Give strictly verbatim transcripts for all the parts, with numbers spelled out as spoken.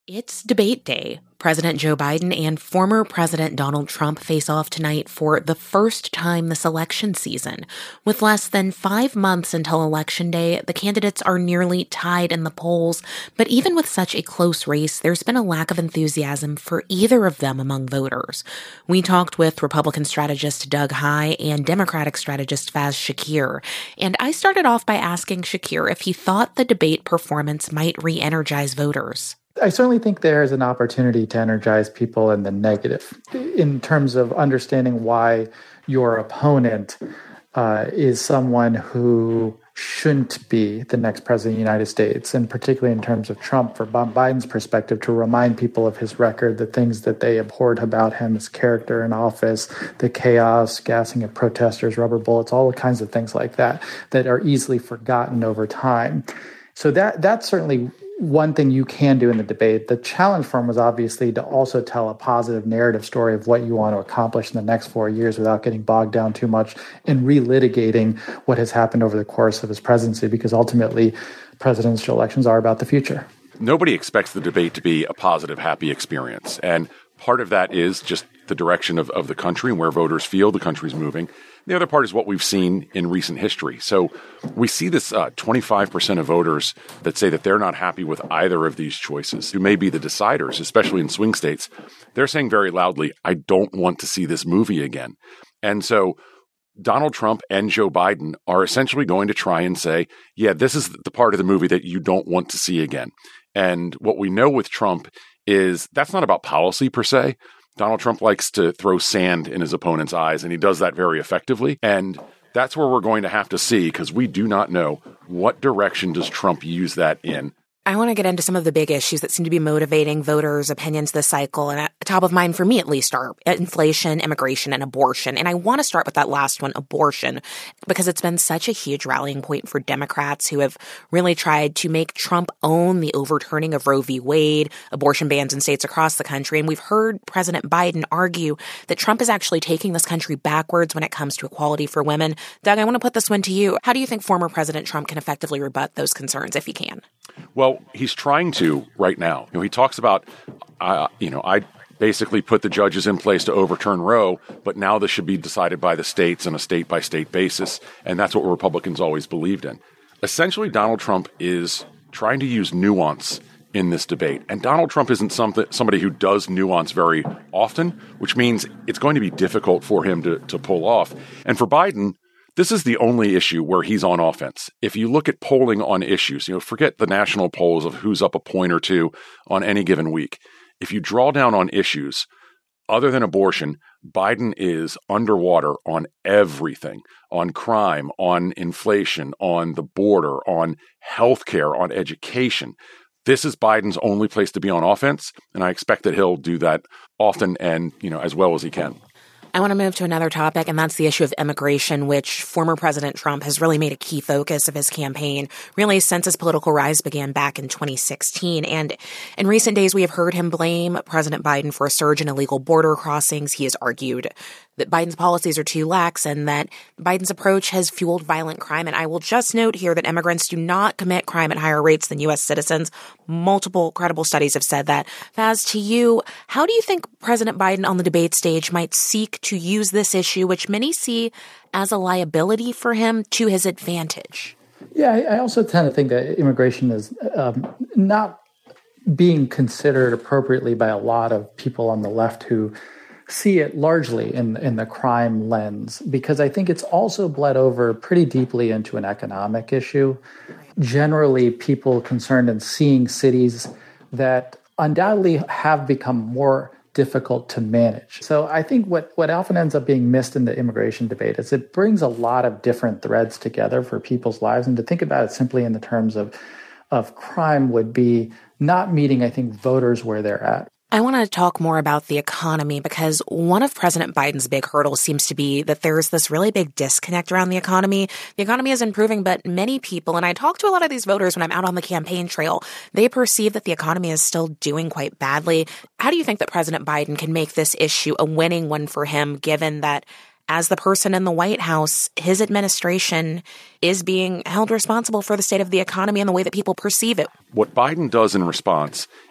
It's debate day. President Joe Biden and former President Donald Trump face off tonight for the first time this election season. With less than five months until Election Day, the candidates are nearly tied in the polls. But even with such a close race, there's been a lack of enthusiasm for either of them among voters. We talked with Republican strategist Doug Heye and Democratic strategist Faz Shakir. And I started off by asking Shakir if he thought the debate performance might re-energize voters. I certainly think there is an opportunity to energize people in the negative in terms of understanding why your opponent uh, is someone who shouldn't be the next president of the United States, and particularly in terms of Trump, for Biden's perspective, to remind people of his record, the things that they abhorred about him, his character in office, the chaos, gassing of protesters, rubber bullets, all the kinds of things like that, that are easily forgotten over time. So that that's certainly one thing you can do in the debate. The challenge for him was obviously to also tell a positive narrative story of what you want to accomplish in the next four years without getting bogged down too much in relitigating what has happened over the course of his presidency, because ultimately presidential elections are about the future. Nobody expects the debate to be a positive, happy experience. And part of that is just the direction of, of the country and where voters feel the country's moving. The other part is what we've seen in recent history. So we see this uh, twenty-five percent of voters that say that they're not happy with either of these choices, who may be the deciders, especially in swing states. They're saying very loudly, I don't want to see this movie again. And so Donald Trump and Joe Biden are essentially going to try and say, yeah, this is the part of the movie that you don't want to see again. And what we know with Trump is that's not about policy per se. Donald Trump likes to throw sand in his opponent's eyes, and he does that very effectively. And that's where we're going to have to see, because we do not know what direction does Trump use that in. I want to get into some of the big issues that seem to be motivating voters' opinions this cycle. And at top of mind, for me at least, are inflation, immigration, and abortion. And I want to start with that last one, abortion, because it's been such a huge rallying point for Democrats who have really tried to make Trump own the overturning of Roe v. Wade, abortion bans in states across the country. And we've heard President Biden argue that Trump is actually taking this country backwards when it comes to equality for women. Doug, I want to put this one to you. How do you think former President Trump can effectively rebut those concerns, if he can? Well, he's trying to right now. You know, he talks about, uh, you know, I basically put the judges in place to overturn Roe, but now this should be decided by the states on a state-by-state basis, and that's what Republicans always believed in. Essentially, Donald Trump is trying to use nuance in this debate, and Donald Trump isn't something, somebody who does nuance very often, which means it's going to be difficult for him to, to pull off. And for Biden, this is the only issue where he's on offense. If you look at polling on issues, you know, forget the national polls of who's up a point or two on any given week. If you draw down on issues other than abortion, Biden is underwater on everything, on crime, on inflation, on the border, on healthcare, on education. This is Biden's only place to be on offense, and I expect that he'll do that often and, you know, as well as he can. I want to move to another topic, and that's the issue of immigration, which former President Trump has really made a key focus of his campaign, really since his political rise began back in twenty sixteen. And in recent days, we have heard him blame President Biden for a surge in illegal border crossings. He has argued that Biden's policies are too lax and that Biden's approach has fueled violent crime. And I will just note here that immigrants do not commit crime at higher rates than U S citizens. Multiple credible studies have said that. Faz, to you, how do you think President Biden on the debate stage might seek to use this issue, which many see as a liability for him, to his advantage? Yeah, I also tend to think that immigration is um, not being considered appropriately by a lot of people on the left who see it largely in in the crime lens, because I think it's also bled over pretty deeply into an economic issue. Generally, people concerned in seeing cities that undoubtedly have become more difficult to manage. So I think what, what often ends up being missed in the immigration debate is it brings a lot of different threads together for people's lives. And to think about it simply in the terms of, of crime would be not meeting, I think, voters where they're at. I want to talk more about the economy, because one of President Biden's big hurdles seems to be that there's this really big disconnect around the economy. The economy is improving, but many people, and I talk to a lot of these voters when I'm out on the campaign trail, they perceive that the economy is still doing quite badly. How do you think that President Biden can make this issue a winning one for him, given that as the person in the White House, his administration is being held responsible for the state of the economy and the way that people perceive it? What Biden does in response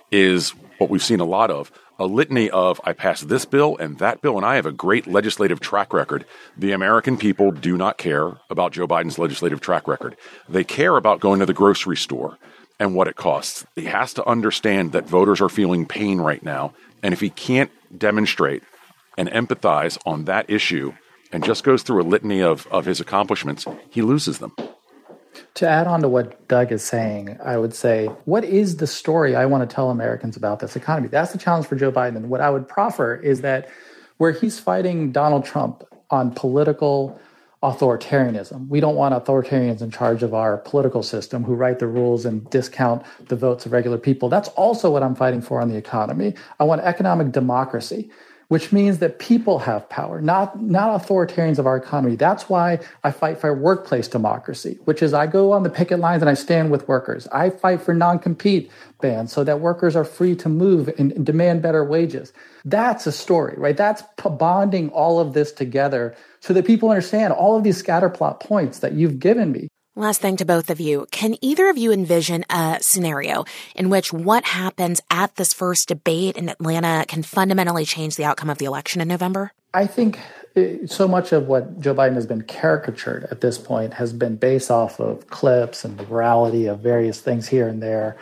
is what we've seen a lot of, a litany of, I passed this bill and that bill, and I have a great legislative track record. The American people do not care about Joe Biden's legislative track record. They care about going to the grocery store and what it costs. He has to understand that voters are feeling pain right now. And if he can't demonstrate and empathize on that issue and just goes through a litany of, of his accomplishments, he loses them. To add on to what Doug is saying, I would say, what is the story I want to tell Americans about this economy? That's the challenge for Joe Biden. And what I would proffer is that where he's fighting Donald Trump on political authoritarianism, we don't want authoritarians in charge of our political system who write the rules and discount the votes of regular people. That's also what I'm fighting for on the economy. I want economic democracy, which means that people have power, not, not authoritarians of our economy. That's why I fight for workplace democracy, which is I go on the picket lines and I stand with workers. I fight for non-compete bans so that workers are free to move and, and demand better wages. That's a story, right? That's bonding all of this together so that people understand all of these scatterplot points that you've given me. Last thing to both of you. Can either of you envision a scenario in which what happens at this first debate in Atlanta can fundamentally change the outcome of the election in November? I think so much of what Joe Biden has been caricatured at this point has been based off of clips and the virality of various things here and there.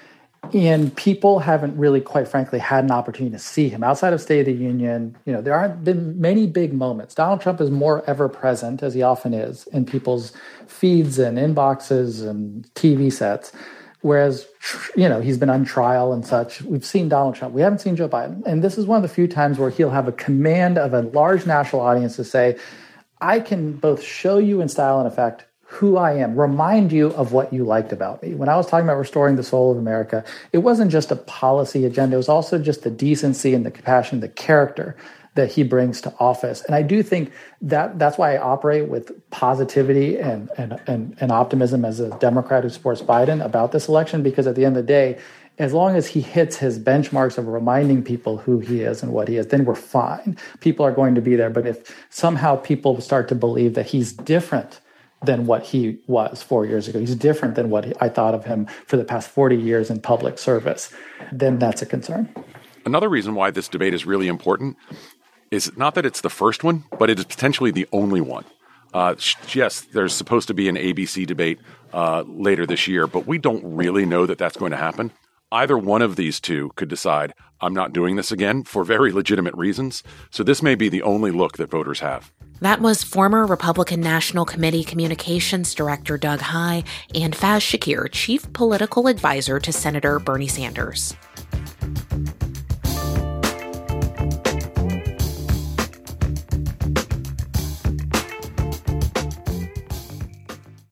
And people haven't really, quite frankly, had an opportunity to see him. Outside of State of the Union, you know, there aren't been many big moments. Donald Trump is more ever present, as he often is, in people's feeds and inboxes and T V sets. Whereas, you know, he's been on trial and such. We've seen Donald Trump. We haven't seen Joe Biden. And this is one of the few times where he'll have a command of a large national audience to say, I can both show you in style and effect who I am, remind you of what you liked about me. When I was talking about restoring the soul of America, it wasn't just a policy agenda. It was also just the decency and the compassion, the character that he brings to office. And I do think that that's why I operate with positivity and, and, and, and optimism as a Democrat who supports Biden about this election, because at the end of the day, as long as he hits his benchmarks of reminding people who he is and what he is, then we're fine. People are going to be there. But if somehow people start to believe that he's different than what he was four years ago, he's different than what I thought of him for the past forty years in public service, then that's a concern. Another reason why this debate is really important is not that it's the first one, but it is potentially the only one. Uh, yes, there's supposed to be an A B C debate uh, later this year, but we don't really know that that's going to happen. Either one of these two could decide, I'm not doing this again for very legitimate reasons. So this may be the only look that voters have. That was former Republican National Committee Communications Director Doug Heye and Faz Shakir, Chief Political Advisor to Senator Bernie Sanders.